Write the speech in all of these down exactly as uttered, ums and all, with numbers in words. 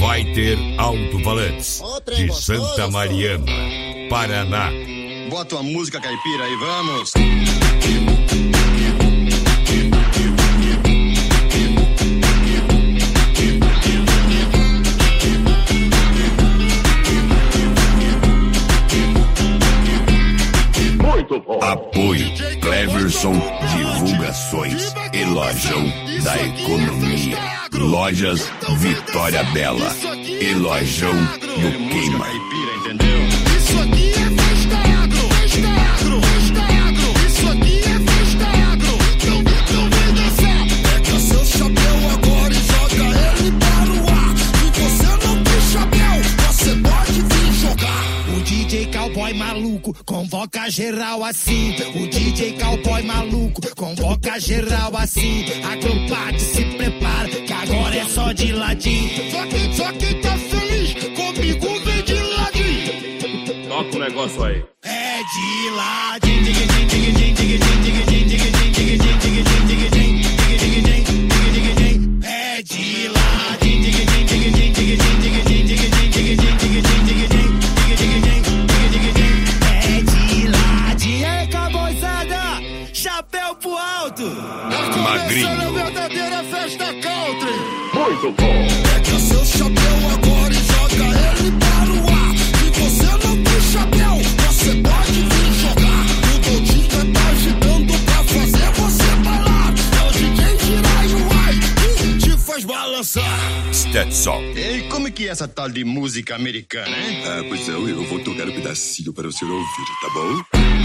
Vai ter alto-falantes de Santa Mariana, Paraná. Bota uma música caipira aí, vamos! Apoio Cleverson Divulgações e Lojão da Economia. Lojas Vitória Bela e Lojão do Queima. Isso aqui é festa agro, festa agro, festa agro. Isso aqui é festa agro. Então, então vem dançar. Pega seu chapéu agora e joga ele para o ar. Se você não tem chapéu, você pode vir jogar. O D J Cowboy maluco convoca geral assim. O D J Cowboy maluco convoca geral assim. A trompade se prepara, que agora é só de ladinho. Só quem, só quem tá feliz comigo vem de ladinho. Toca o negócio aí. É de ladinho. Dig, dig, dig, dig, dig, dig, dig, dig, dig, dig, dig, dig, dig, dig, dig, dig. É de ladinho. Dig, dig, dig, dig, dig, dig, dig, dig, dig, dig, dig, dig, dig, dig. Chapéu pro alto. Magrinho. Verdadeira festa country. Muito bom. Pega seu chapéu agora e joga ele para o ar. Se você não tem chapéu, você pode vir jogar. O Dodinho tá agitando pra fazer você bailar. É o D J Jirai Uai que te faz balançar. Stetson. E como é que é essa tal de música americana, hein? Ah, pois é, eu vou tocar um pedacinho para o senhor ouvir, tá bom?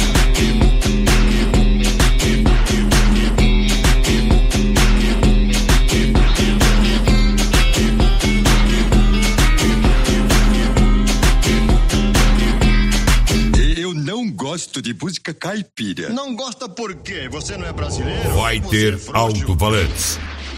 Eu não gosto de música caipira. Não gosta por quê? Você não é brasileiro? Vai Você ter é frouxo. alto-falantes